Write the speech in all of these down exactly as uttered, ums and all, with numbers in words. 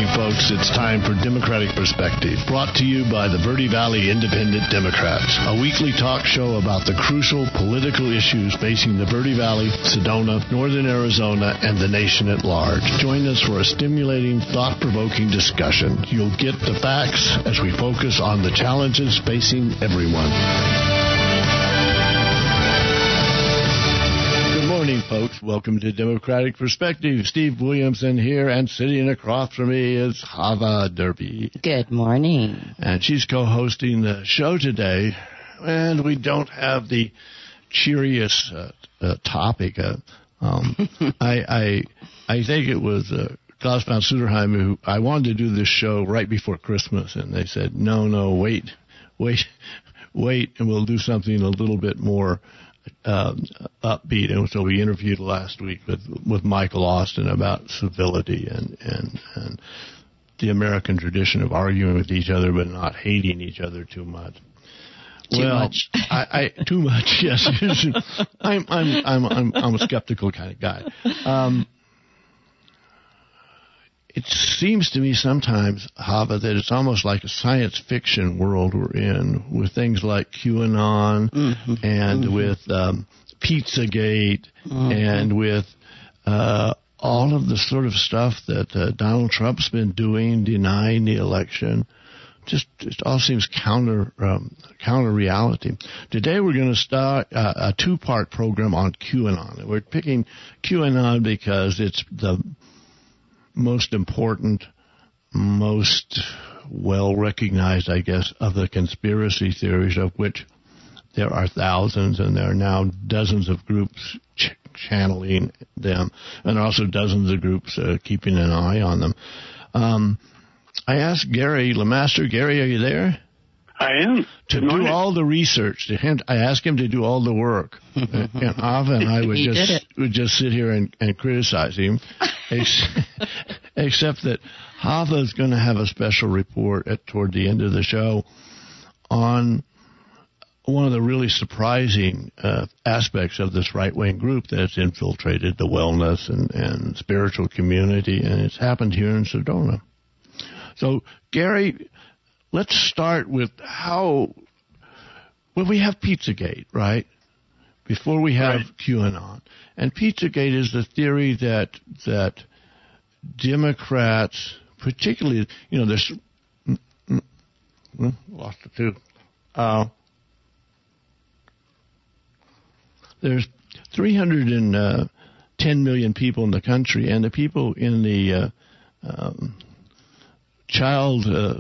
folks. It's time for Democratic Perspective, brought to you by the Verde Valley Independent Democrats, a weekly talk show about the crucial political issues facing the Verde Valley, Sedona, Northern Arizona, and the nation at large. Join us for a stimulating, thought-provoking discussion. You'll get the facts as we focus on the challenges facing everyone. Folks, welcome to Democratic Perspective. Steve Williamson here, and sitting across from me is Hava Derby. Good morning. And she's co-hosting the show today, and we don't have the cheeriest uh, uh, topic. Uh, um, I, I I think it was uh, Klaus von Suderheim who I wanted to do this show right before Christmas, and they said, no, no, wait, wait, wait, and we'll do something a little bit more Um, upbeat. And so we interviewed last week with with Michael Austin about civility and, and, and the American tradition of arguing with each other but not hating each other too much. Too well, much. I, I too much. Yes, I'm I'm I'm I'm I'm a skeptical kind of guy. Um, It seems to me sometimes, Hava, that it's almost like a science fiction world we're in, with things like QAnon mm-hmm. and mm-hmm. with um, Pizzagate mm-hmm. and with uh, all of the sort of stuff that uh, Donald Trump's been doing, denying the election. Just, just all seems counter um, counter reality. Today we're going to start uh, a two-part program on QAnon. We're picking QAnon because it's the most important, most well-recognized, I guess, of the conspiracy theories, of which there are thousands, and there are now dozens of groups ch- channeling them, and also dozens of groups uh, keeping an eye on them. Um, I asked Gary LeMaster. Gary, are you there? I am. To do all the research. To him, I asked him to do all the work. And Hava and I would he just would just sit here and, and criticize him, except that Hava is going to have a special report at, toward the end of the show on one of the really surprising uh, aspects of this right-wing group that's infiltrated the wellness and, and spiritual community, and it's happened here in Sedona. So, Gary, let's start with how, well, we have Pizzagate, right, before we have right. QAnon. And Pizzagate is the theory that that Democrats, particularly, you know, there's, mm, mm, mm, lost it too. Uh, there's three hundred ten million people in the country, and the people in the uh, um, child uh,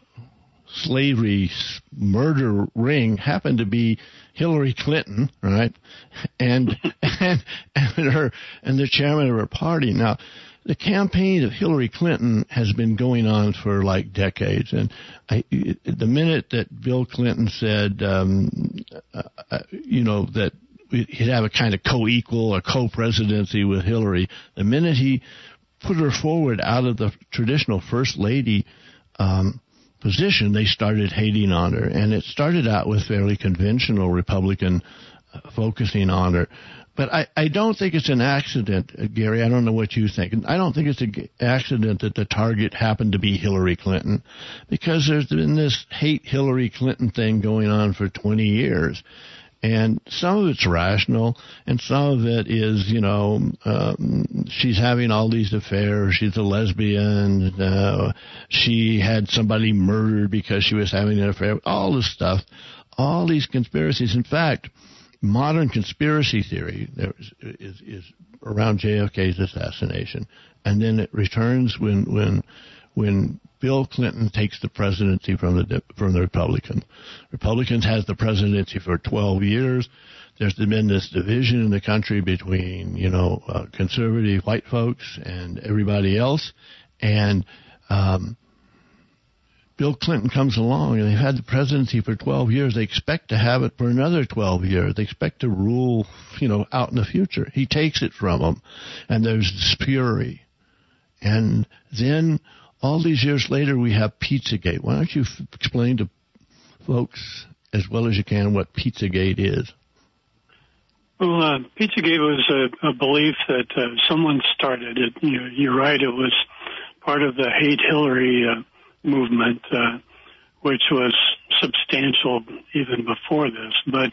slavery murder ring happened to be Hillary Clinton, right? And and and her and the chairman of her party. Now, the campaign of Hillary Clinton has been going on for like decades, and I, the minute that Bill Clinton said, um, uh, you know, that he'd have a kind of co-equal or co-presidency with Hillary, the minute he put her forward out of the traditional first lady um, position, they started hating on her. And it started out with fairly conventional Republican uh, focusing on her. But I, I don't think it's an accident, uh, Gary. I don't know what you think. I don't think it's an accident that the target happened to be Hillary Clinton, because there's been this hate Hillary Clinton thing going on for twenty years. And some of it's rational, and some of it is, you know, um, she's having all these affairs. She's a lesbian. Uh, she had somebody murdered because she was having an affair. All this stuff, all these conspiracies. In fact, modern conspiracy theory there is, is, is around J F K's assassination, and then it returns when when when Bill Clinton takes the presidency from the from the Republicans. Republicans has the presidency for twelve years. There's been this division in the country between, you know, uh, conservative white folks and everybody else. And um, Bill Clinton comes along, and they've had the presidency for twelve years. They expect to have it for another twelve years. They expect to rule, you know, out in the future. He takes it from them, and there's this fury. And then all these years later, we have Pizzagate. Why don't you f- explain to folks as well as you can what Pizzagate is? Well, uh, Pizzagate was a, a belief that uh, someone started it. You know, you're right, it was part of the Hate Hillary uh, movement, uh, which was substantial even before this. But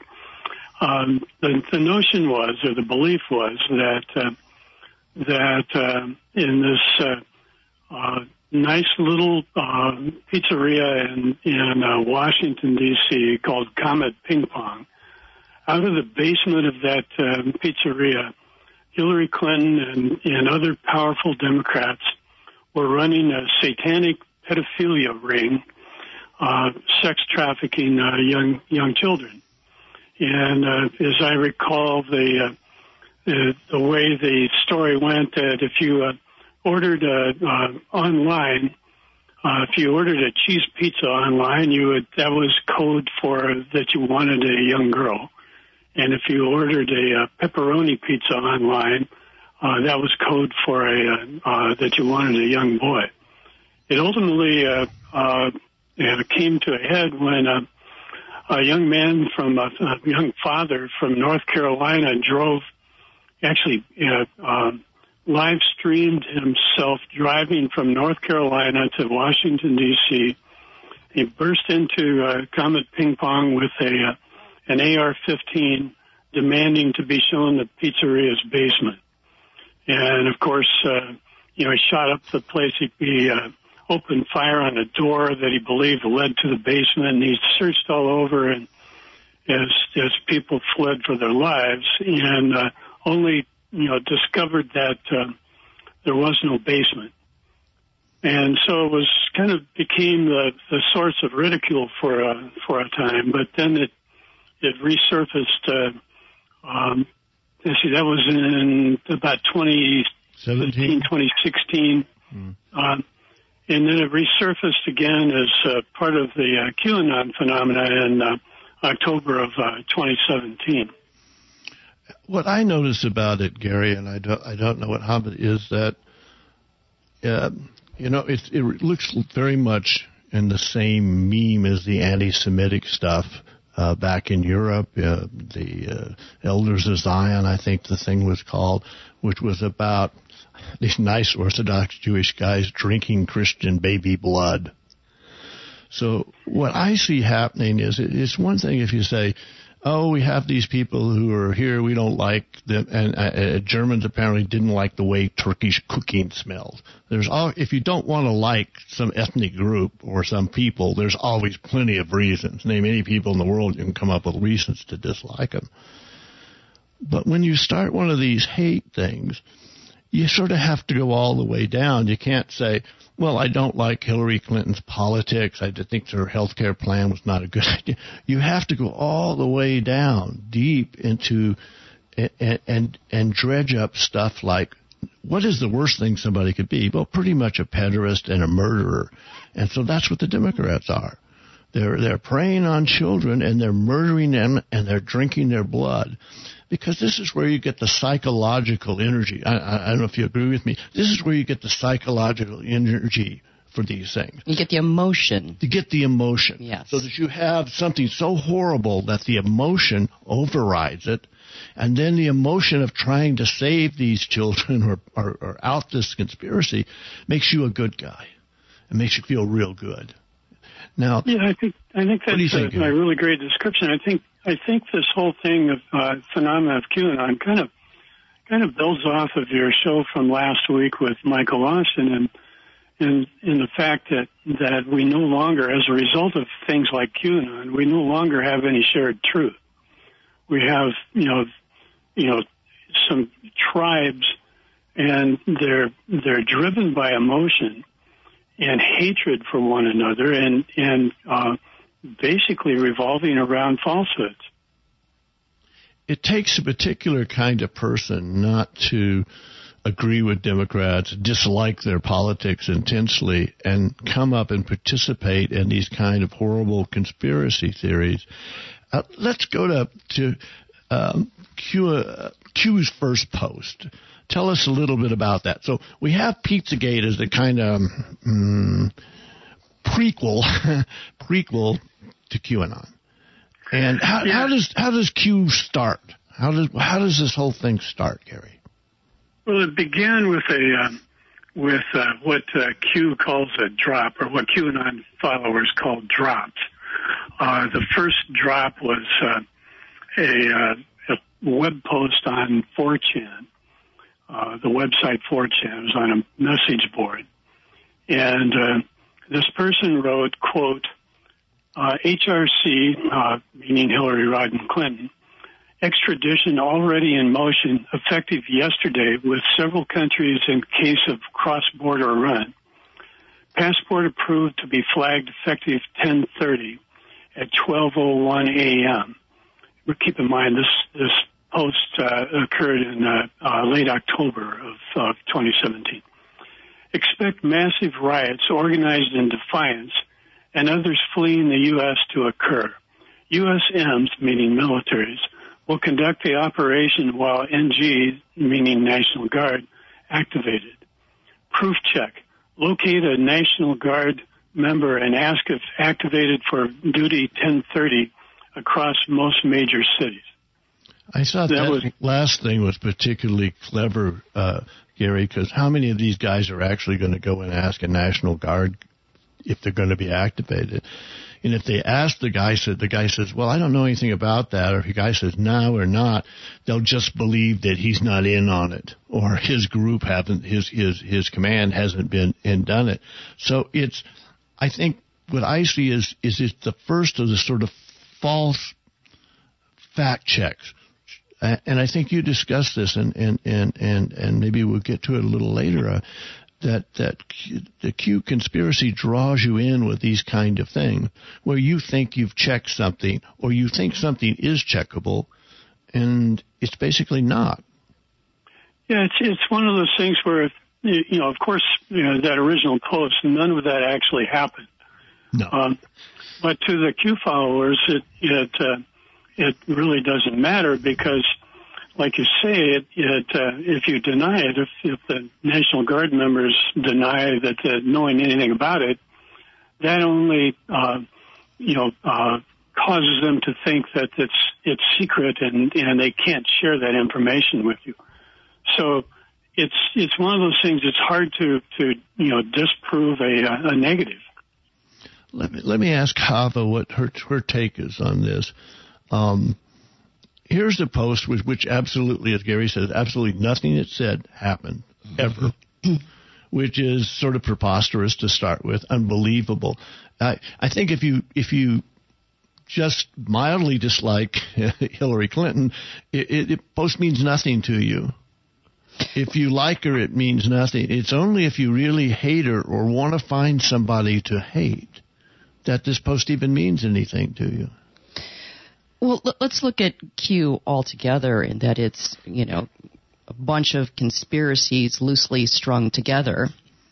um, the, the notion was, or the belief was, that uh, that uh, in this uh, uh, nice little uh, pizzeria in, in uh, Washington, D C called Comet Ping Pong, out of the basement of that uh, pizzeria, Hillary Clinton and, and other powerful Democrats were running a satanic pedophilia ring, uh, sex trafficking uh, young young children. And uh, as I recall, the, uh, the the way the story went, that if you uh, ordered uh, uh, online, uh, if you ordered a cheese pizza online, you would that was code for that you wanted a young girl. And if you ordered a, uh pepperoni pizza online, uh, that was code for a uh, uh, that you wanted a young boy. It ultimately uh, uh, came to a head when uh, a young man from uh, a young father from North Carolina drove, actually uh, uh, live streamed himself driving from North Carolina to Washington, D C. He burst into uh, Comet Ping Pong with a uh, an A R fifteen, demanding to be shown the pizzeria's basement. And, of course, uh, you know, he shot up the place. He, he uh, opened fire on a door that he believed led to the basement, and he searched all over and as as people fled for their lives, and uh, only, you know, discovered that uh, there was no basement. And so it was kind of became the, the source of ridicule for a, for a time, but then it It resurfaced. Uh, um, let's see, that was in about twenty fifteen, twenty sixteen, mm. um, and then it resurfaced again as uh, part of the uh, QAnon phenomena in uh, October of uh, twenty seventeen. What I notice about it, Gary, and I don't, I don't know what Hamid is that, uh, you know, it, it looks very much in the same meme as the anti-Semitic stuff. Uh, back in Europe, uh, the uh, Elders of Zion, I think the thing was called, which was about these nice Orthodox Jewish guys drinking Christian baby blood. So what I see happening is it's one thing if you say, oh, we have these people who are here, we don't like them, and uh, Germans apparently didn't like the way Turkish cooking smells. There's all, if you don't want to like some ethnic group or some people, there's always plenty of reasons. Name any people in the world, you can come up with reasons to dislike them. But when you start one of these hate things, you sort of have to go all the way down. You can't say, well, I don't like Hillary Clinton's politics. I think her health care plan was not a good idea. You have to go all the way down, deep into, and, and, and dredge up stuff like, what is the worst thing somebody could be? Well, pretty much a pederast and a murderer. And so that's what the Democrats are. They're, they're preying on children, and they're murdering them, and they're drinking their blood. Because this is where you get the psychological energy. I, I, I don't know if you agree with me. This is where you get the psychological energy for these things. You get the emotion. You get the emotion. Yes. So that you have something so horrible that the emotion overrides it, and then the emotion of trying to save these children or, or, or out this conspiracy makes you a good guy. It makes you feel real good. Now, yeah, I think I think that's a, a really great description. I think I think this whole thing of uh, phenomena of QAnon kind of kind of builds off of your show from last week with Michael Austin, and in in the fact that that we no longer, as a result of things like QAnon, we no longer have any shared truth. We have you know you know some tribes, and they're they're driven by emotion and hatred for one another, and and uh, basically revolving around falsehoods. It takes a particular kind of person not to agree with Democrats, dislike their politics intensely, and come up and participate in these kind of horrible conspiracy theories. Uh, let's go to to um, Q, uh, Q's first post. Tell us a little bit about that. So we have Pizzagate as the kind of um, prequel prequel to QAnon. And how, yeah. how does how does Q start? How does how does this whole thing start, Gary? Well, it began with a uh, with uh, what uh, Q calls a drop, or what QAnon followers call drops. Uh, the first drop was uh, a, uh, a web post on four chan. Uh, the website four chan was on a message board. And uh, this person wrote, quote, uh, H R C, uh, meaning Hillary Rodham Clinton, extradition already in motion, effective yesterday with several countries in case of cross-border run. Passport approved to be flagged effective ten thirty at twelve oh one a.m. Keep in mind, this, this post uh, occurred in uh, uh, late October of uh, twenty seventeen. Expect massive riots organized in defiance and others fleeing the U S to occur. U S Ms, meaning militaries, will conduct the operation while N G, meaning National Guard, activated. Proof check. Locate a National Guard member and ask if activated for duty ten thirty across most major cities. I thought that, that was, last thing was particularly clever, uh, Gary, because how many of these guys are actually going to go and ask a National Guard if they're going to be activated? And if they ask the guy, said the guy says, well, I don't know anything about that, or if the guy says no or not, they'll just believe that he's not in on it, or his group haven't, his his his command hasn't been and done it. So it's, I think what I see is is it's the first of the sort of false fact checks. And I think you discussed this, and, and, and, and, and maybe we'll get to it a little later, uh, that, that Q, the Q conspiracy draws you in with these kind of things, where you think you've checked something, or you think something is checkable, and it's basically not. Yeah, it's it's one of those things where, you know, of course, you know, that original post, none of that actually happened. No. Um, but to the Q followers, it, it, uh, it really doesn't matter because, like you say, it, it, uh, if you deny it, if, if the National Guard members deny that uh, knowing anything about it, that only, uh, you know, uh, causes them to think that it's it's secret and, and they can't share that information with you. So it's it's one of those things. It's hard to, to you know disprove a, a negative. Let me let me ask Hava what her her take is on this. Um, here's the post with which absolutely, as Gary says, absolutely nothing it said happened ever, which is sort of preposterous to start with, unbelievable. I I think if you if you just mildly dislike Hillary Clinton, it, it, it post means nothing to you. If you like her, it means nothing. It's only if you really hate her or want to find somebody to hate that this post even means anything to you. Well, let's look at Q altogether in that it's, you know, a bunch of conspiracies loosely strung together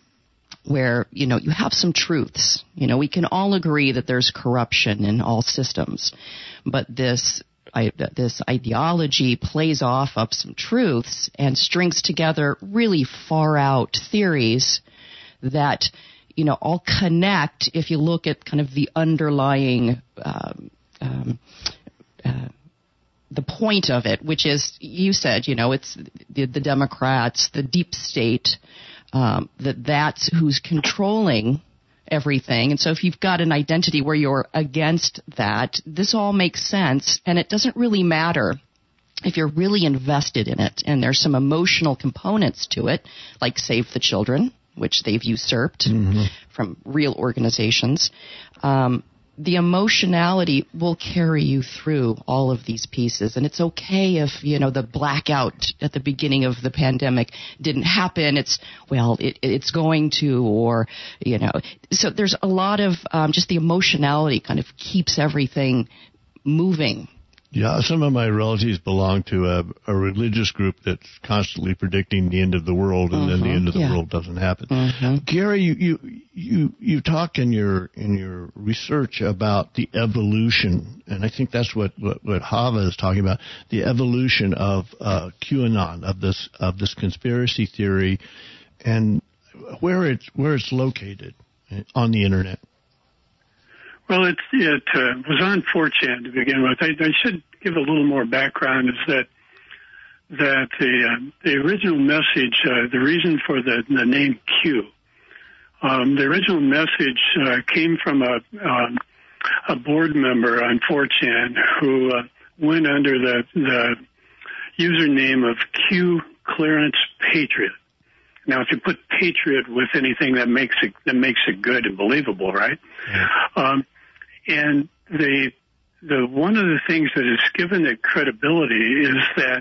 where, you know, you have some truths. You know, we can all agree that there's corruption in all systems, but this I, this ideology plays off of some truths and strings together really far out theories that, you know, all connect if you look at kind of the underlying um, um, uh, the point of it, which is, you said, you know, it's the, the Democrats, the deep state, um, that that's who's controlling everything. And so if you've got an identity where you're against that, this all makes sense. And it doesn't really matter if you're really invested in it. And there's some emotional components to it, like Save the Children, which they've usurped mm-hmm. from real organizations. Um, the emotionality will carry you through all of these pieces. And it's okay if, you know, the blackout at the beginning of the pandemic didn't happen. It's, well, it, it's going to, or, you know, so there's a lot of um, just the emotionality kind of keeps everything moving. Yeah, some of my relatives belong to a, a religious group that's constantly predicting the end of the world, and mm-hmm. then the end of the yeah. world doesn't happen. Mm-hmm. Gary, you, you you you talk in your in your research about the evolution, and I think that's what what, what Hava is talking about, the evolution of uh, QAnon, of this of this conspiracy theory, and where it's where it's located on the internet. Well, it, it uh, was on four chan to begin with. I, I should give a little more background, is that that the uh, the original message, uh, the reason for the, the name Q, um, the original message uh, came from a um, a board member on four chan who uh, went under the the username of Q Clearance Patriot. Now, if you put patriot with anything, that makes it that makes it good and believable, right? Yeah. Um, and the the one of the things that has given it credibility is that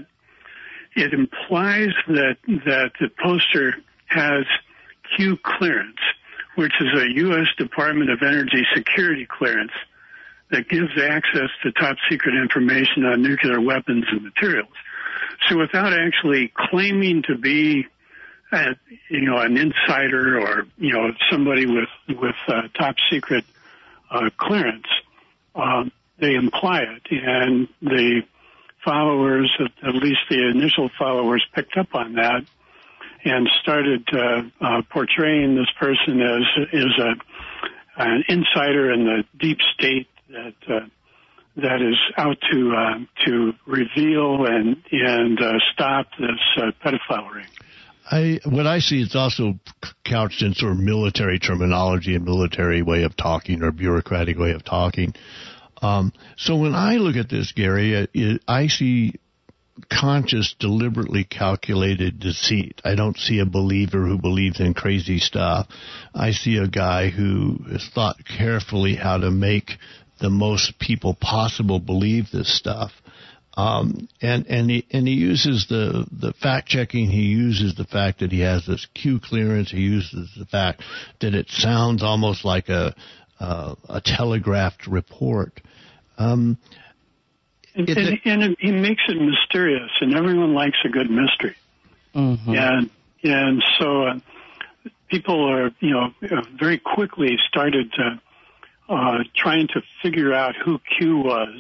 it implies that that the poster has Q clearance, which is a U S Department of Energy security clearance that gives access to top secret information on nuclear weapons and materials. So without actually claiming to be, uh, you know, an insider or, you know, somebody with, with uh, top secret uh, clearance, um, they imply it. And the followers, at least the initial followers, picked up on that and started uh, uh, portraying this person as, as a, an insider in the deep state that uh, that is out to uh, to reveal and and uh, stop this uh, pedophile ring. I what I see, it's also couched in sort of military terminology and military way of talking or bureaucratic way of talking. Um, so when I look at this, Gary, it, it, I see conscious, deliberately calculated deceit. I don't see a believer who believes in crazy stuff. I see a guy who has thought carefully how to make the most people possible believe this stuff. Um, and, and he, and he uses the, the fact checking. He uses the fact that he has this Q clearance. He uses the fact that it sounds almost like a, uh, a telegraphed report. Um, and, and, and he makes it mysterious, and everyone likes a good mystery. Mm-hmm. And, and so, uh, people are, you know, very quickly started to, Uh, trying to figure out who Q was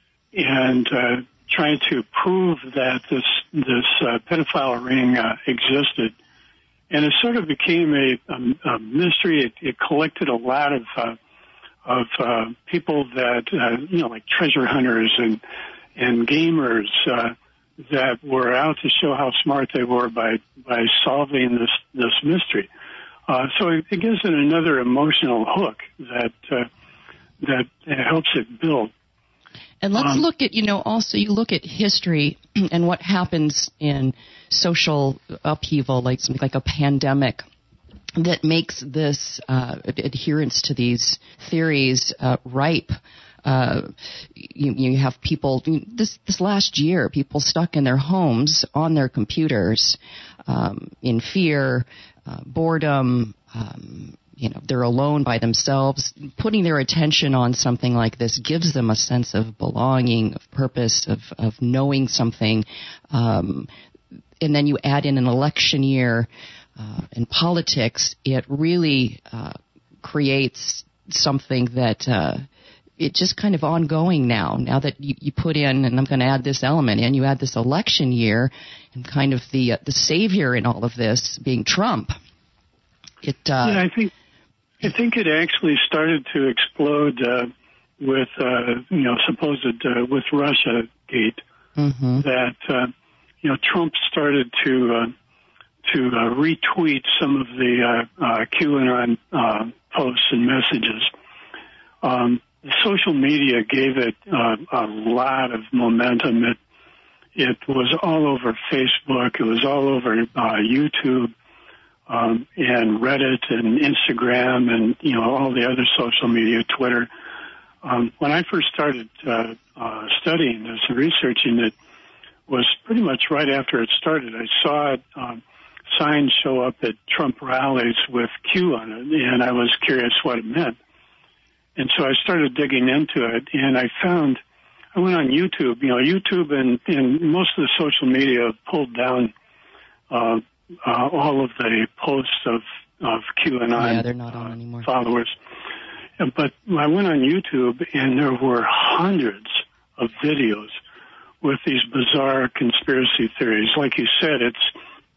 and uh, trying to prove that this this uh, pedophile ring uh, existed. And it sort of became a, a, a mystery. It, it collected a lot of uh, of uh, people that, uh, you know, like treasure hunters and, and gamers uh, that were out to show how smart they were by, by solving this, this mystery. Uh, so it, it gives it another emotional hook that uh, that helps it build. And let's um, look at, you know, also you look at history and what happens in social upheaval, like something like a pandemic, that makes this uh, adherence to these theories uh, ripe. Uh, you, you have people this this last year, people stuck in their homes on their computers um, in fear, uh, boredom. Um, you know, they're alone by themselves. Putting their attention on something like this gives them a sense of belonging, of purpose, of of knowing something. Um, and then you add in an election year uh, in politics, it really uh, creates something that. Uh, It's just kind of ongoing now, now that you, you put in, and I'm going to add this element in, you add this election year and kind of the uh, the savior in all of this being Trump. It, uh, yeah, I think I think it actually started to explode uh, with, uh, you know, supposed uh, with Russia Gate, mm-hmm. that, uh, you know, Trump started to uh, to uh, retweet some of the uh, uh, QAnon uh, posts and messages. Um, Social media gave it uh, a lot of momentum. It it was all over Facebook. It was all over uh, YouTube um, and Reddit and Instagram and, you know, all the other social media, Twitter. Um, when I first started uh, uh, studying this and researching it, was pretty much right after it started. I saw it, um, signs show up at Trump rallies with Q on it, and I was curious what it meant. And so I started digging into it, and I found, I went on YouTube, you know, YouTube and, and most of the social media pulled down uh, uh, all of the posts of, of QAnon yeah, they're not on uh, anymore. followers. But I went on YouTube, and there were hundreds of videos with these bizarre conspiracy theories. Like you said, it's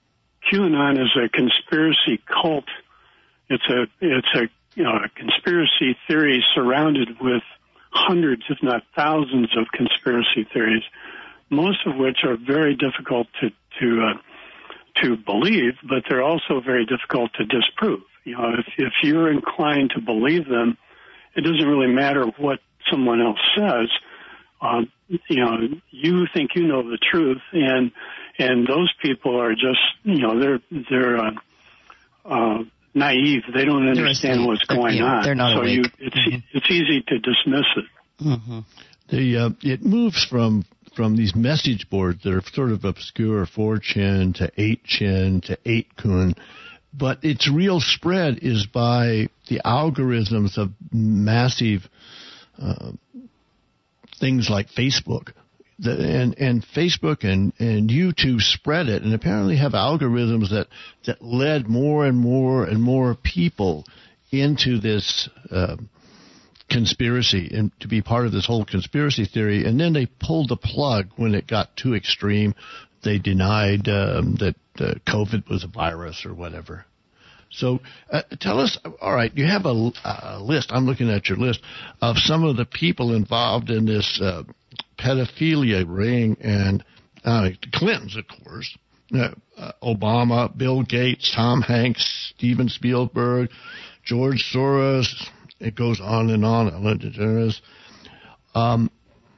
QAnon is a conspiracy cult. It's a, it's a, you know, a conspiracy theory surrounded with hundreds, if not thousands, of conspiracy theories most of which are very difficult to to uh, to believe, but they're also very difficult to disprove. You know, if if you're inclined to believe them, it doesn't really matter what someone else says. Uh, you know, you think you know the truth, and and those people are just, you know, they're they're uh, uh, naive. They don't understand what's going on. They're not so awake. you, it's mm-hmm. it's easy to dismiss it. Mm-hmm. The uh, it moves from from these message boards that are sort of obscure, four chan to eight chan to eight kun, but its real spread is by the algorithms of massive uh, things like Facebook. The, and, and Facebook and, and YouTube spread it and apparently have algorithms that, that led more and more and more people into this uh, conspiracy and to be part of this whole conspiracy theory. And then they pulled the plug when it got too extreme. They denied um, that uh, COVID was a virus or whatever. So uh, tell us, all right, you have a, a list, I'm looking at your list, of some of the people involved in this uh, pedophilia ring, and uh, Clintons, of course, uh, uh, Obama, Bill Gates, Tom Hanks, Steven Spielberg, George Soros, it goes on and on, Ellen DeGeneres. Um,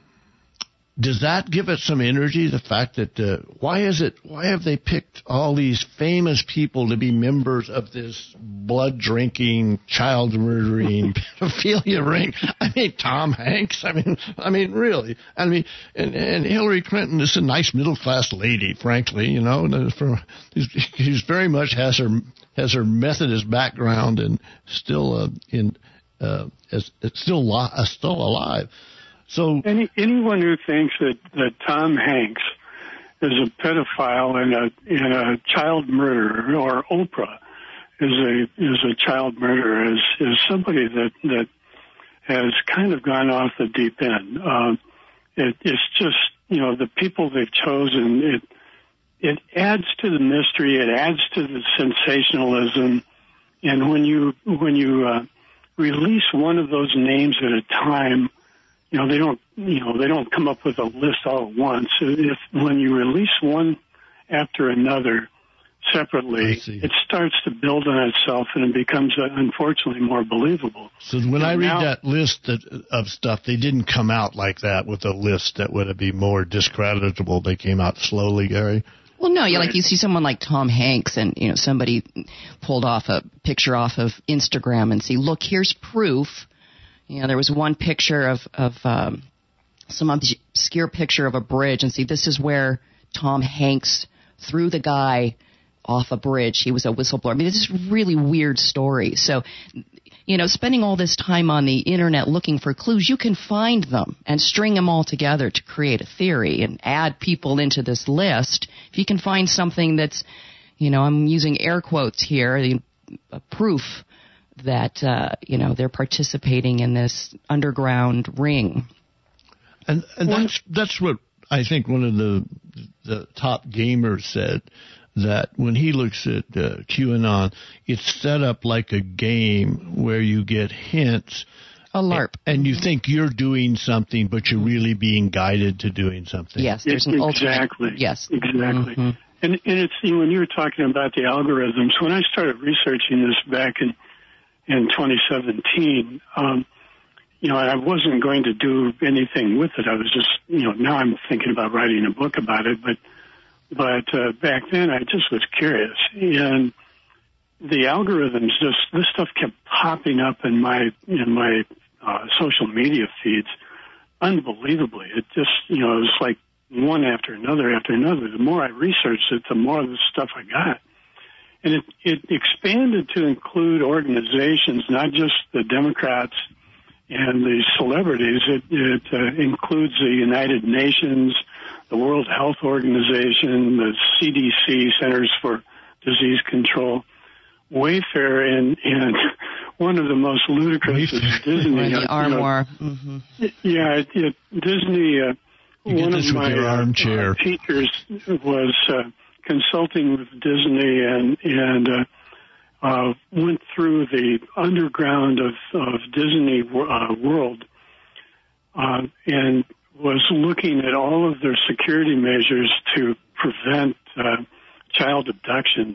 does that give it some energy, the fact that, uh, why is it, why have they picked all these famous people to be members of this blood-drinking, child-murdering pedophilia ring? I mean, Tom Hanks, I mean, I mean, really. I mean, and, and Hillary Clinton is a nice middle-class lady, frankly, you know, and for, she's very much has her, has her Methodist background and still, uh, in, uh, is, it's still, li- uh, still alive. So Any, anyone who thinks that, that Tom Hanks is a pedophile and a, and a child murderer, or Oprah is a is a child murderer, is is somebody that that has kind of gone off the deep end. Um, it, it's just, you know, the people they've chosen. It it adds to the mystery. It adds to the sensationalism. And when you when you uh, release one of those names at a time, you know, they don't, you know, they don't come up with a list all at once. If when you release one after another separately, it starts to build on itself, and it becomes, uh, unfortunately, more believable. So when and I read now, that list that, of stuff, they didn't come out like that with a list that would be more discreditable. They came out slowly, Gary. Well, no, yeah, like you see someone like Tom Hanks, and you know somebody pulled off a picture off of Instagram and see, look, here's proof. You know, there was one picture of, of um, some obscure picture of a bridge, and see, this is where Tom Hanks threw the guy off a bridge. He was a whistleblower. I mean, it's just a really weird story. So, you know, spending all this time on the Internet looking for clues, you can find them and string them all together to create a theory and add people into this list. If you can find something that's, you know, I'm using air quotes here, the uh, proof that, uh, you know, they're participating in this underground ring. And, and that's, that's what I think one of the the top gamers said, that when he looks at uh, QAnon, it's set up like a game where you get hints. A LARP. And, and you think you're doing something, but you're really being guided to doing something. Yes, there's an exactly. ultimate. Yes. Exactly. Mm-hmm. And, and it's, you know, when you were talking about the algorithms, when I started researching this back in in twenty seventeen, um, you know, I wasn't going to do anything with it. I was just, you know, now I'm thinking about writing a book about it, but, but, uh, back then I just was curious. And the algorithms, just, this stuff kept popping up in my, in my, uh, social media feeds unbelievably. It just, you know, it was like one after another after another. The more I researched it, the more of the stuff I got. And it, it expanded to include organizations, not just the Democrats and the celebrities. It, it uh, includes the United Nations, the World Health Organization, the C D C, Centers for Disease Control, Wayfair, and, and one of the most ludicrous is Disney. The Armoire. You know, mm-hmm. Yeah, it, it, Disney, uh, you one of my uh, teachers was... Uh, consulting with Disney and and uh, uh, went through the underground of, of Disney uh, World uh, and was looking at all of their security measures to prevent uh, child abductions.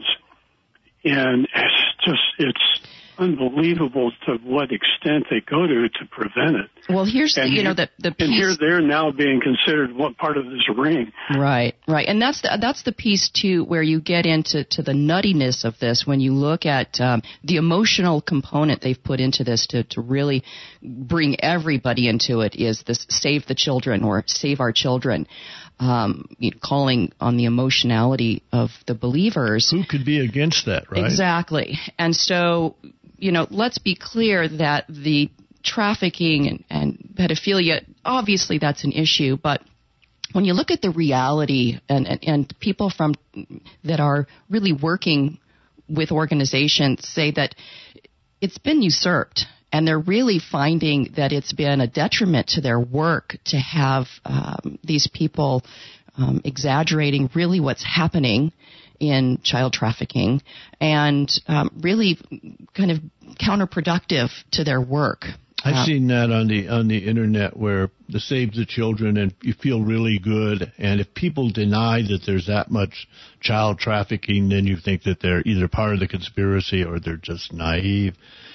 And it's just, it's unbelievable to what extent they go to to prevent it. Well, here's, and you know, the, the piece. And here they're now being considered what part of this ring. Right, right. And that's the, that's the piece, too, where you get into to the nuttiness of this when you look at um, the emotional component they've put into this to, to really bring everybody into it is this save the children or save our children. Um, you know, calling on the emotionality of the believers. Who could be against that, right? Exactly. And so, you know, let's be clear that the trafficking and, and pedophilia, obviously that's an issue, but when you look at the reality and, and, and people from that are really working with organizations say that it's been usurped. And they're really finding that it's been a detriment to their work to have um, these people um, exaggerating really what's happening in child trafficking and um, really kind of counterproductive to their work. I've uh, seen that on the on the internet where the Save the Children and you feel really good. And if people deny that there's that much child trafficking, then you think that they're either part of the conspiracy or they're just naive.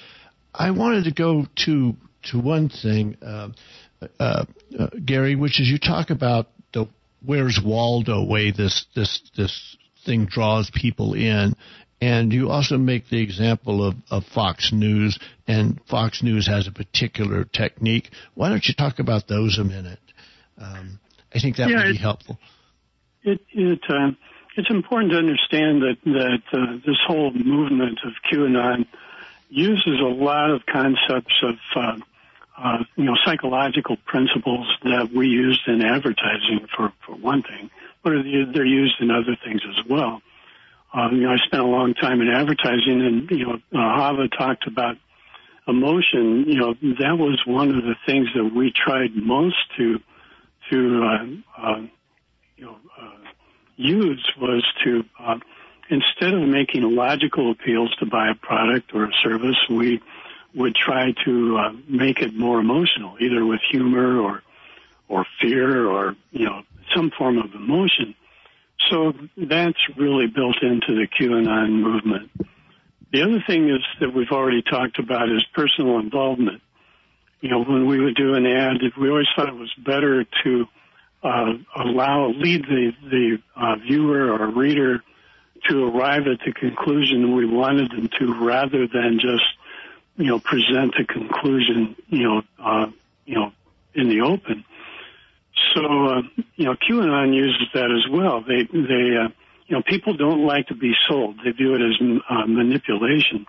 I wanted to go to to one thing, uh, uh, uh, Gary, which is you talk about the Where's Waldo way this this this thing draws people in, and you also make the example of, of Fox News, and Fox News has a particular technique. Why don't you talk about those a minute? Um, I think that yeah, would be it, helpful. It it uh, it's important to understand that that uh, this whole movement of QAnon uses a lot of concepts of, uh, uh, you know, psychological principles that we used in advertising, for, for one thing, but they're used in other things as well. Uh, you know, I spent a long time in advertising, and, you know, uh, Hava talked about emotion. You know, that was one of the things that we tried most to, to, uh, uh, you know, uh, use was to, uh, instead of making logical appeals to buy a product or a service, we would try to uh, make it more emotional, either with humor or or fear or, you know, some form of emotion. So that's really built into the QAnon movement. The other thing is that we've already talked about is personal involvement. You know, when we would do an ad, we always thought it was better to uh, allow, lead the, the uh, viewer or reader to arrive at the conclusion we wanted them to, rather than just, you know, present the conclusion, you know, uh, you know, in the open. So, uh, you know, QAnon uses that as well. They, they, uh, you know, people don't like to be sold. They view it as uh, manipulation.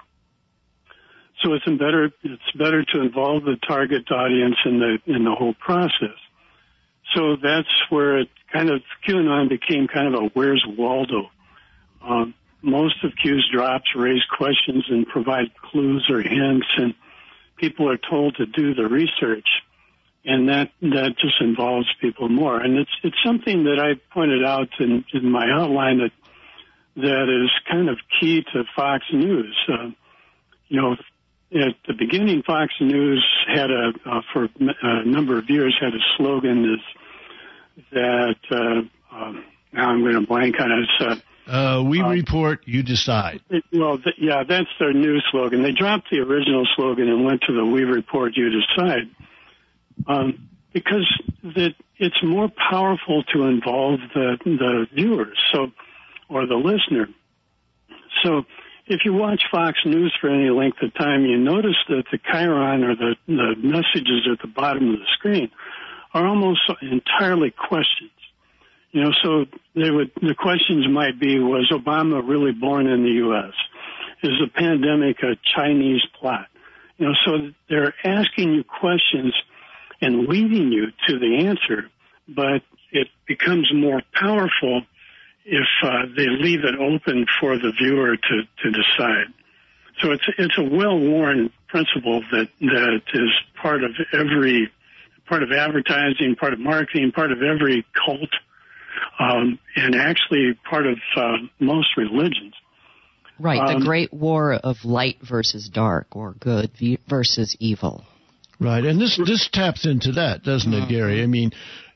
So it's better, it's better to involve the target audience in the in the whole process. So that's where it kind of QAnon became kind of a Where's Waldo. Um, most of Q's drops raise questions and provide clues or hints, and people are told to do the research, and that that just involves people more. And it's it's something that I pointed out in, in my outline that that is kind of key to Fox News. Uh, you know, at the beginning, Fox News had a uh, for a number of years had a slogan is that uh, um, now I'm going to blank on it. It's, uh, Uh, we uh, report, you decide. It, well, th- yeah, that's their new slogan. They dropped the original slogan and went to the we report, you decide, um, because that it's more powerful to involve the, the viewers, so or the listener. So if you watch Fox News for any length of time, you notice that the chyron or the, the messages at the bottom of the screen are almost entirely questions. You know, so they would, the questions might be, was Obama really born in the U S? Is the pandemic a Chinese plot? You know, so they're asking you questions and leading you to the answer, but it becomes more powerful if uh, they leave it open for the viewer to, to decide. So it's it's a well-worn principle that that is part of every, part of advertising, part of marketing, part of every cult. Um, and actually part of uh, most religions. Right, um, the great war of light versus dark, or good versus evil. Right, and this this taps into that, doesn't it, Gary? I mean,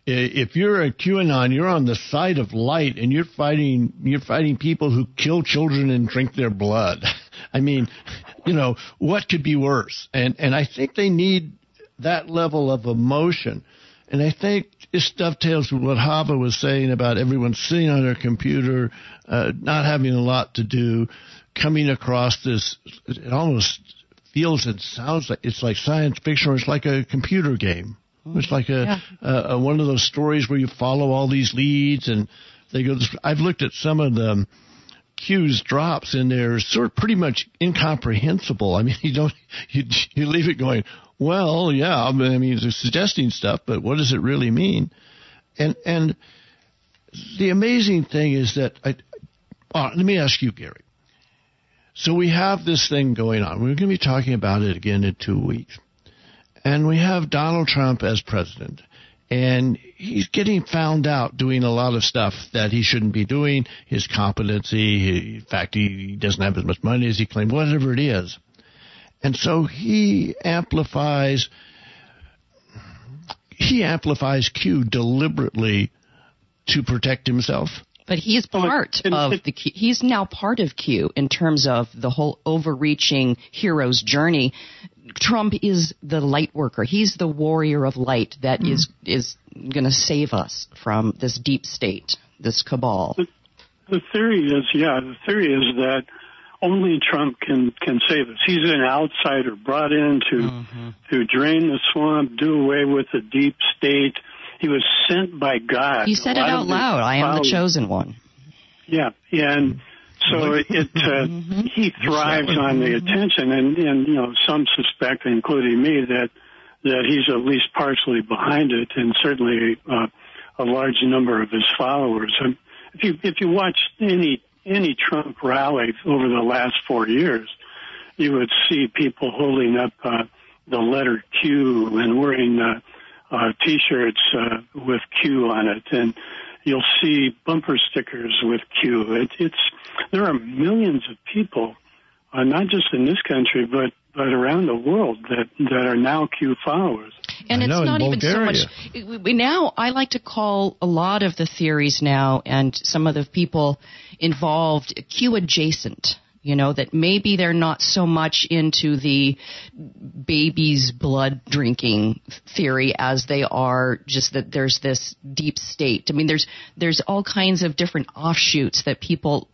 if you're a QAnon, you're on the side of light, and you're fighting you're fighting people who kill children and drink their blood. I mean, you know, what could be worse? And and I think they need that level of emotion. And I think this dovetails with what Hava was saying about everyone sitting on their computer, uh, not having a lot to do, coming across this. It almost feels and sounds like it's like science fiction, or it's like a computer game. It's like a, yeah. a, a one of those stories where you follow all these leads and they go. I've looked at some of the Q's drops and they're sort of pretty much incomprehensible. I mean, you don't you you leave it going, well, yeah. I mean, they're suggesting stuff, but what does it really mean? And and the amazing thing is that I. Oh, let me ask you, Gary. So we have this thing going on. We're going to be talking about it again in two weeks. And we have Donald Trump as president, and he's getting found out doing a lot of stuff that he shouldn't be doing, his competency, he, in fact, he doesn't have as much money as he claimed, whatever it is. And so he amplifies, he amplifies Q deliberately to protect himself. But he is part of the Q. He's now part of Q in terms of the whole overreaching hero's journey. Trump is the light worker. He's the warrior of light that mm. is is going to save us from this deep state, this cabal. The, the theory is, yeah, the theory is that only Trump can, can save us. He's an outsider brought in to, mm-hmm. to drain the swamp, do away with the deep state. He was sent by God. He said it out loud. I am the chosen one. Yeah, and so it uh, he thrives on the attention, and, and you know, some suspect, including me, that that he's at least partially behind it, and certainly uh, a large number of his followers. And if you if you watch any any Trump rally over the last four years, you would see people holding up uh, the letter Q and wearing Uh, Uh, T-shirts uh, with Q on it, and you'll see bumper stickers with Q. It, it's there are millions of people, uh, not just in this country, but but around the world that that are now Q followers. And it's not even so much. We, now, I like to call a lot of the theories now and some of the people involved Q adjacent. You know, that maybe they're not so much into the baby's blood drinking theory as they are just that there's this deep state. I mean, there's there's all kinds of different offshoots that people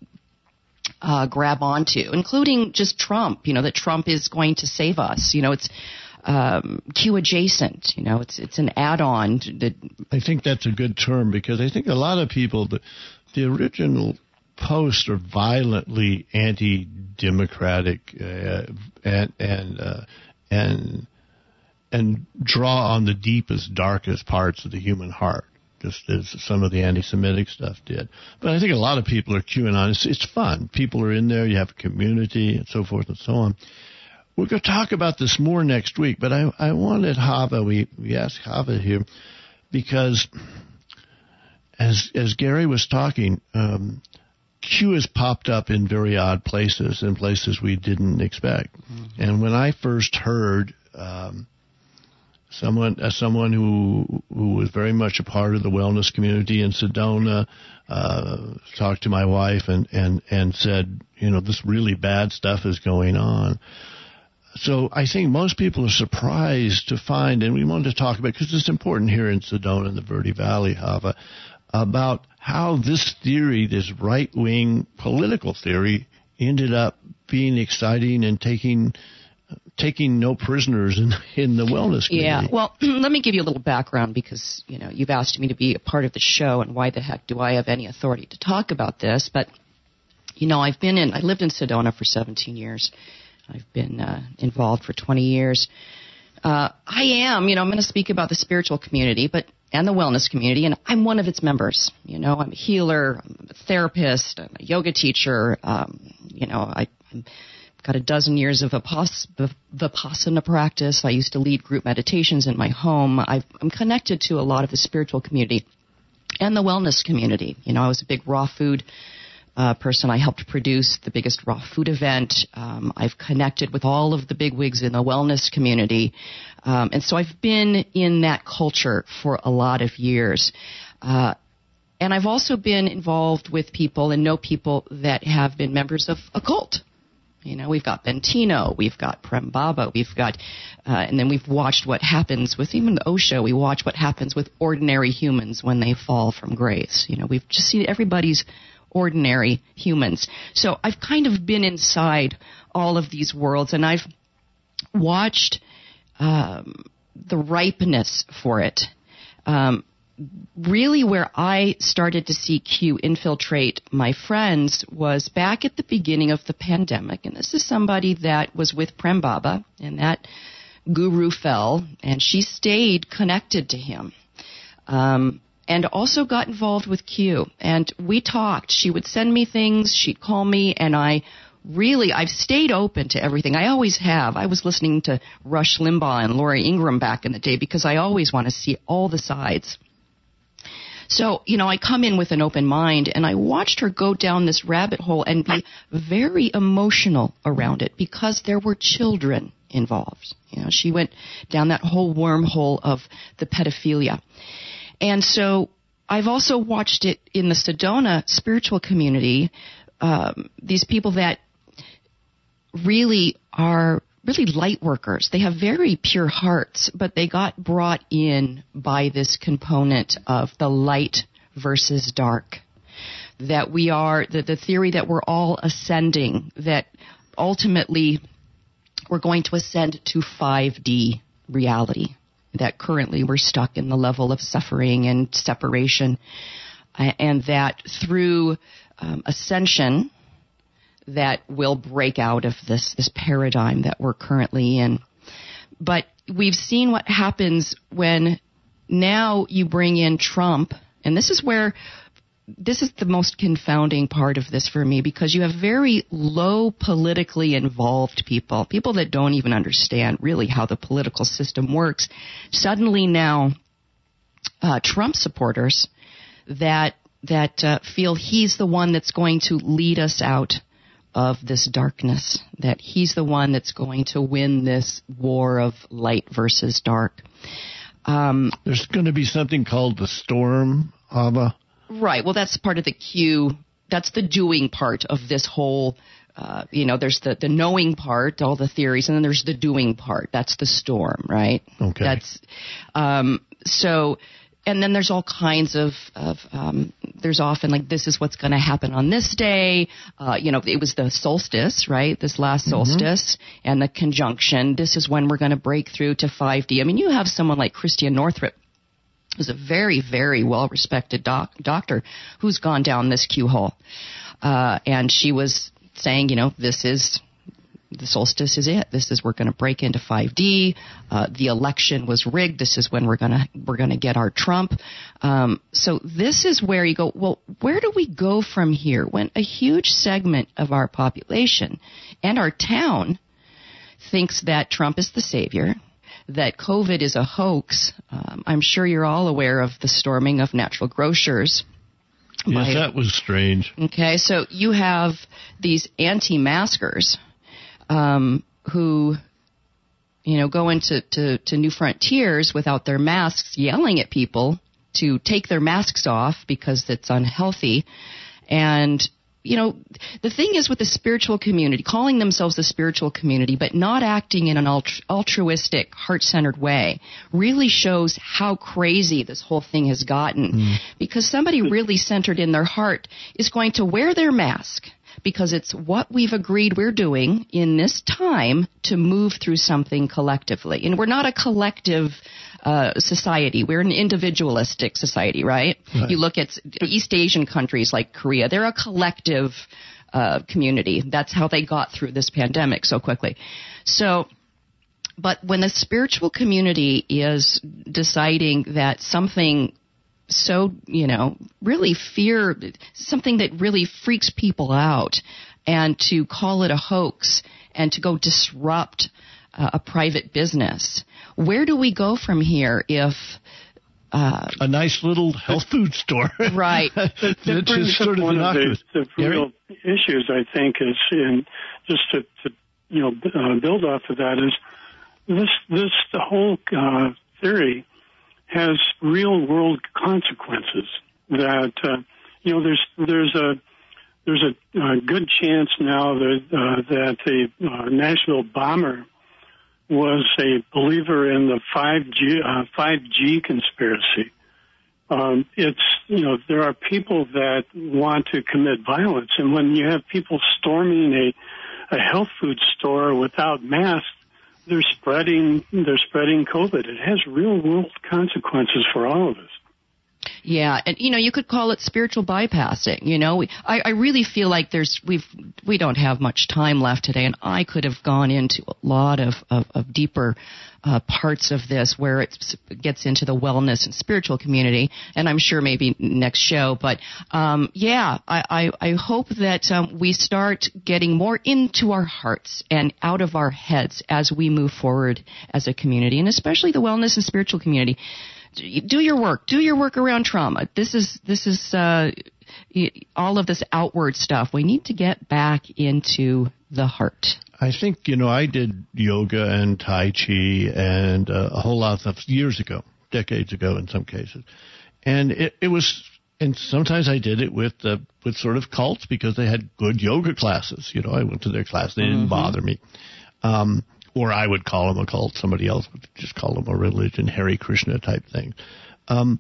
uh, grab onto, including just Trump, you know, that Trump is going to save us. You know, it's um, Q adjacent, you know, it's it's an add-on. That I think that's a good term because I think a lot of people, the, the original posts are violently anti-democratic uh, and and uh, and and draw on the deepest, darkest parts of the human heart, just as some of the anti-Semitic stuff did. But I think a lot of people are QAnon. It's, it's fun. People are in there. You have a community and so forth and so on. We're going to talk about this more next week, but I, I wanted Hava, we, we asked Hava here, because as as Gary was talking, um, Q has popped up in very odd places, in places we didn't expect. Mm-hmm. And when I first heard um, someone, as someone who who was very much a part of the wellness community in Sedona, uh, talked to my wife and, and, and said, you know, this really bad stuff is going on. So I think most people are surprised to find, and we wanted to talk about, because it's important here in Sedona and the Verde Valley, Hava, about how this theory, this right-wing political theory, ended up being exciting and taking taking no prisoners in, in the wellness community. Yeah, well, let me give you a little background because, you know, you've asked me to be a part of the show, and why the heck do I have any authority to talk about this? But, you know, I've been in, I lived in Sedona for seventeen years. I've been uh, involved for twenty years. Uh, I am, you know, I'm going to speak about the spiritual community, but and the wellness community, and I'm one of its members. You know, I'm a healer, I'm a therapist, I'm a yoga teacher. Um, you know, I, I've got a dozen years of Vipassana practice. I used to lead group meditations in my home. I've, I'm connected to a lot of the spiritual community and the wellness community. You know, I was a big raw food uh, person. I helped produce the biggest raw food event. Um, I've connected with all of the bigwigs in the wellness community. Um, and so I've been in that culture for a lot of years. Uh, and I've also been involved with people and know people that have been members of a cult. You know, we've got Bentino, we've got Prem Baba, we've got, uh, and then we've watched what happens with even the Osho. We watch what happens with ordinary humans when they fall from grace. You know, we've just seen everybody's ordinary humans. So I've kind of been inside all of these worlds, and I've watched um, the ripeness for it. Um, really where I started to see Q infiltrate my friends was back at the beginning of the pandemic. And this is somebody that was with Prem Baba, and that guru fell, and she stayed connected to him. Um, and also got involved with Q. And we talked. She would send me things, she'd call me, and I really, I've stayed open to everything. I always have. I was listening to Rush Limbaugh and Lori Ingram back in the day because I always want to see all the sides. So, you know, I come in with an open mind, and I watched her go down this rabbit hole and be very emotional around it because there were children involved. You know, she went down that whole wormhole of the pedophilia. And so I've also watched it in the Sedona spiritual community, um, these people that really are really light workers. They have very pure hearts, but they got brought in by this component of the light versus dark. That we are, the, the theory that we're all ascending, that ultimately we're going to ascend to five D reality. That currently we're stuck in the level of suffering and separation. Uh, and that through um, ascension, that will break out of this, this paradigm that we're currently in. But we've seen what happens when now you bring in Trump, and this is where, this is the most confounding part of this for me, because you have very low politically involved people, people that don't even understand really how the political system works. Suddenly now, uh, Trump supporters that, that uh, feel he's the one that's going to lead us out of this darkness, that he's the one that's going to win this war of light versus dark. Um, There's going to be something called the storm, Ava. Right. Well, that's part of the Q. That's the doing part of this whole, uh, you know, there's the, the knowing part, all the theories, and then there's the doing part. That's the storm, right? Okay. That's, um, so, and then there's all kinds of, of um, there's often like, this is what's going to happen on this day. Uh, you know, it was the solstice, right? This last solstice mm-hmm. and the conjunction. This is when we're going to break through to five D. I mean, you have someone like Christiane Northrup, who's a very, very well-respected doc- doctor who's gone down this Q hole. Uh, and she was saying, you know, this is, the solstice is it. This is, we're going to break into five D. Uh, the election was rigged. This is when we're going to, we're going to get our Trump. Um, so this is where you go, well, where do we go from here when a huge segment of our population and our town thinks that Trump is the savior, that COVID is a hoax? Um, I'm sure you're all aware of the storming of Natural Grocers. Yes, by, that was strange. Okay, so you have these anti-maskers um, who, you know, go into to, to New Frontiers without their masks, yelling at people to take their masks off because it's unhealthy. And you know, the thing is with the spiritual community, calling themselves the spiritual community, but not acting in an altru- altruistic, heart-centered way, really shows how crazy this whole thing has gotten. Mm. Because somebody really centered in their heart is going to wear their mask because it's what we've agreed we're doing in this time to move through something collectively. And we're not a collective Uh, society. We're an individualistic society, right? right? You look at East Asian countries like Korea, they're a collective uh, community. That's how they got through this pandemic so quickly. So, but when the spiritual community is deciding that something so, you know, really fear, something that really freaks people out, and to call it a hoax and to go disrupt uh, a private business, where do we go from here if Uh, a nice little health food store. Right. That, that brings up one of the, the real issues, I think, is in just to, to you know uh, build off of that is this this the whole uh, theory has real world consequences. That uh, you know there's there's a there's a, a good chance now that uh, that the uh, Nashville bomber was a believer in the five G uh, five G conspiracy. Um, it's, you know, there are people that want to commit violence, and when you have people storming a, a health food store without masks, they're spreading they're spreading COVID. It has real world consequences for all of us. Yeah, and you know, you could call it spiritual bypassing. You know, I, I really feel like there's we've we don't have much time left today, and I could have gone into a lot of of, of deeper uh, parts of this where it gets into the wellness and spiritual community, and I'm sure maybe next show. But um, yeah, I, I, I hope that um, we start getting more into our hearts and out of our heads as we move forward as a community, and especially the wellness and spiritual community. Do your work. Do your work around trauma. This is this is uh, all of this outward stuff. We need to get back into the heart. I think, you know, I did yoga and Tai Chi and uh, a whole lot of stuff years ago, decades ago in some cases. And it, it was, and sometimes I did it with uh, with sort of cults because they had good yoga classes. You know, I went to their class. They didn't mm-hmm. bother me. Um Or I would call them a cult. Somebody else would just call them a religion, Hare Krishna type thing. Um,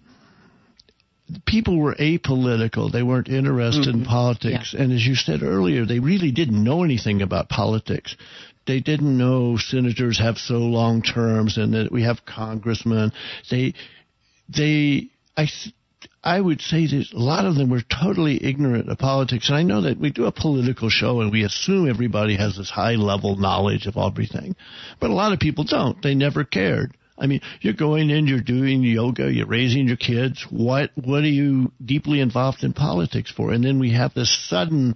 people were apolitical. They weren't interested mm-hmm. in politics. Yeah. And as you said earlier, they really didn't know anything about politics. They didn't know senators have so long terms and that we have congressmen. They, they, I. I would say that a lot of them were totally ignorant of politics. And I know that we do a political show and we assume everybody has this high-level knowledge of everything. But a lot of people don't. They never cared. I mean, you're going in, you're doing yoga, you're raising your kids. What what are you deeply involved in politics for? And then we have this sudden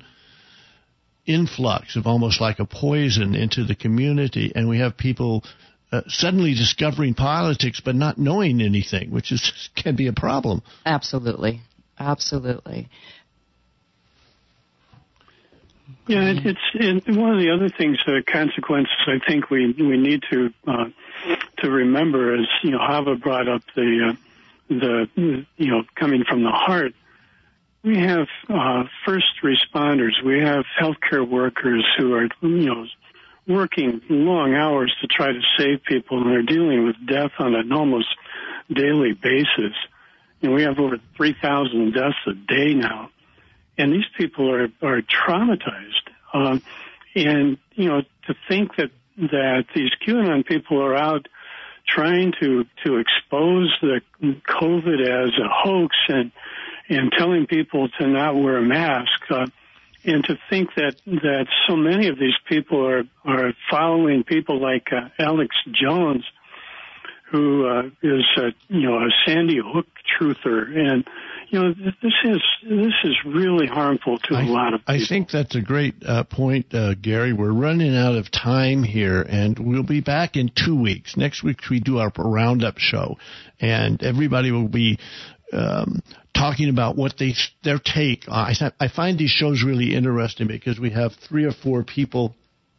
influx of almost like a poison into the community, and we have people Uh, suddenly discovering politics but not knowing anything, which is can be a problem. Absolutely. Absolutely. Yeah, it, it's and one of the other things, uh, consequences I think we we need to uh, to remember is, you know, Hava brought up the uh, the you know coming from the heart. We have uh, first responders. We have healthcare workers who are, you know, working long hours to try to save people, and they're dealing with death on an almost daily basis. And we have over three thousand deaths a day now. And these people are, are traumatized. Um, and, you know, to think that, that these QAnon people are out trying to, to expose the COVID as a hoax and, and telling people to not wear a mask, uh, and to think that, that so many of these people are, are following people like uh, Alex Jones, who uh, is a, you know, a Sandy Hook truther, and you know this is this is really harmful to I, a lot of people. I think that's a great uh, point, uh, Gary. We're running out of time here, and we'll be back in two weeks. Next week we do our roundup show, and everybody will be Um, talking about what they their take. I I find these shows really interesting because we have three or four people,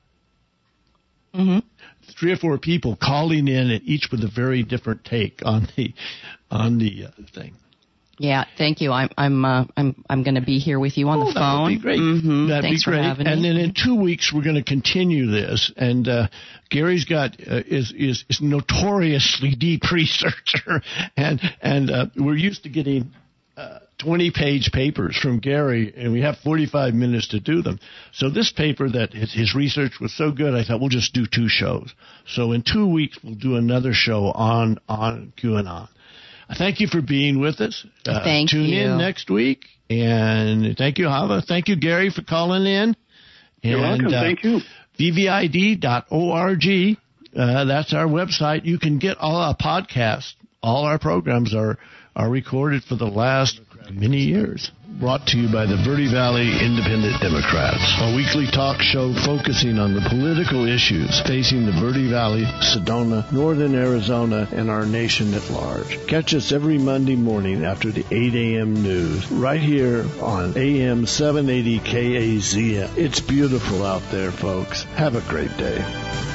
mm-hmm. three or four people calling in, and each with a very different take on the on the uh, thing. Yeah, thank you. I'm I'm uh, I'm I'm going to be here with you on oh, the phone. That would be great. Mm-hmm. That'd Thanks be great. For having and me. then in two weeks we're going to continue this. And uh, Gary's got uh, is is is notoriously deep researcher, and and uh, we're used to getting uh, twenty-page papers from Gary, and we have forty-five minutes to do them. So this paper that his, his research was so good, I thought we'll just do two shows. So in two weeks we'll do another show on on QAnon. Thank you for being with us. Uh, thank tune you. in next week. And thank you, Hava. Thank you, Gary, for calling in. You're and, welcome. Uh, thank you. V V I D dot org. Uh, that's our website. You can get all our podcasts. All our programs are, are recorded for the last many years. brought to you by the Verde Valley Independent Democrats, a weekly talk show focusing on the political issues facing the Verde Valley, Sedona, northern Arizona, and our nation at large. Catch us every Monday morning after the eight a.m. news, right here on A M seven eighty K A Z M. It's beautiful out there, folks. Have a great day.